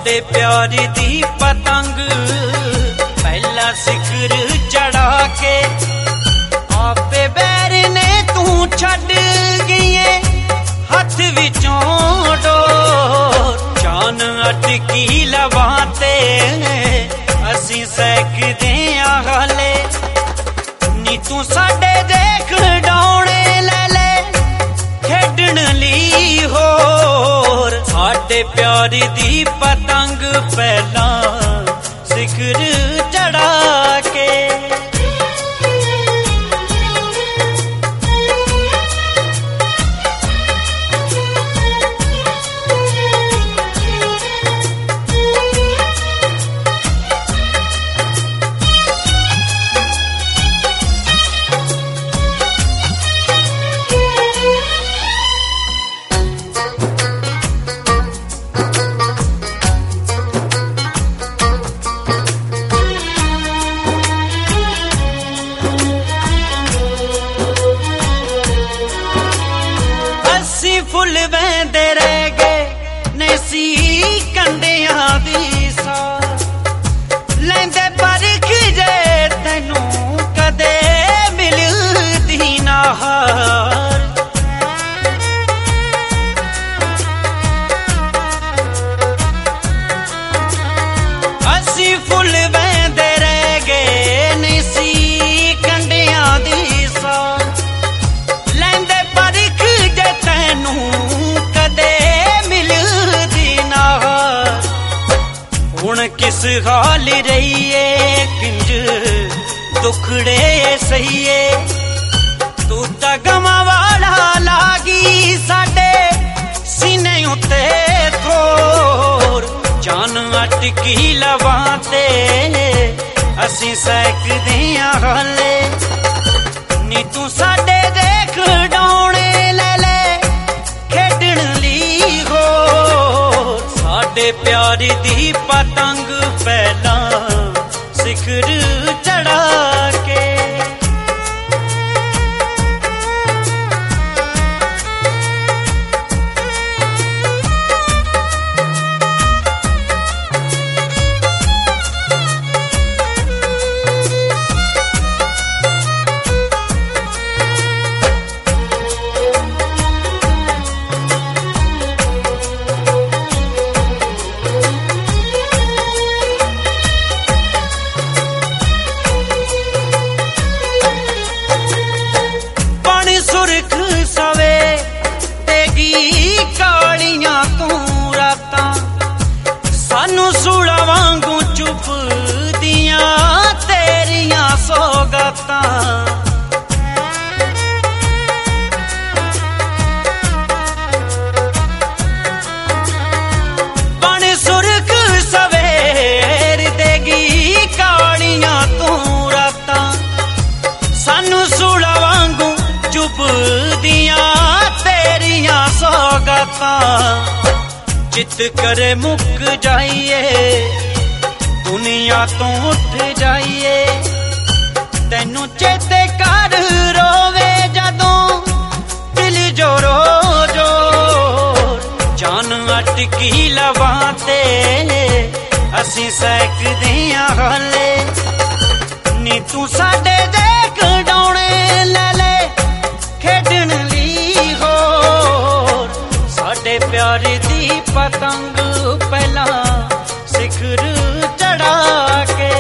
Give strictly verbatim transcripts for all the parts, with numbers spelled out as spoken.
साडे प्यार दी पतंग पहला सिखर चढ़ा के आपे बैर ने तू छड़ गईए हथ विचों डोर जान अटकी लवां ते असी सैकदे आ हाले नी तू साडे देख डौणे ले ले खेडण ली होर साडे प्यार दी पतंग पहला सिखर चढ़ा के फुल बहते रह गए नैसी कंडिया दी सा लैंदे परख जे तैनू कदे मिलदी ना हार असी फुल बहते रह गए नैसी कंडिया दी सा लैंदे परख जे तैनू कदे मिलदी ना हुण किस हाल रहीए किंज दुखड़े सहीए तू तां गमां वाला लागी साडे सीने उत्ते थोर जान अटकी लवां ते असीं सैकदे आ हाले नी तू साडे देख डौणे ले ले खेडण ली होर साडे प्यार दी पतंग पहला सिखर चढ़ा के सुरख सवे तेगी कालियां तू रातां सानू सूड़ा वांगू चुप दियां तेरियां सौगातां बण सुरख सवेर देगी कालियां तू रातां सानू सूड़ा वांगू चुप दियां तेरियां सौगातां चित करे मुक जाइए दुनिया तो उठ जाइए तैनू चेते कर रोवे जदों दिल जोरो जोर जान अटकी लवां ते असीं सैकदे आ हाले नी तू साडे देख डौणे ले ले खेडण ली होर साडे प्यार दी पतंग पहला सिखर चढ़ा के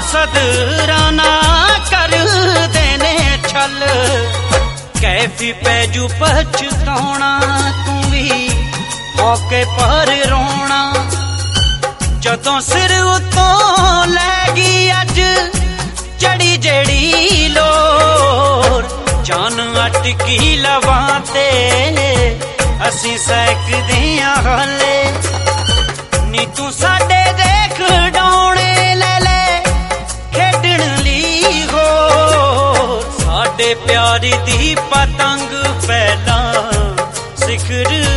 सदराना कर देने छल कैफी पैजू पछताना तू भी होके पर रोना जदों सिर उतों लैगी अज चढ़ी जड़ी लोर जान अटकी लवां ते असी सैकदे हाले नी तू साडे देख डौणे ले ले खेडण ली हो साडे प्यार दी पतंग पहला सिखर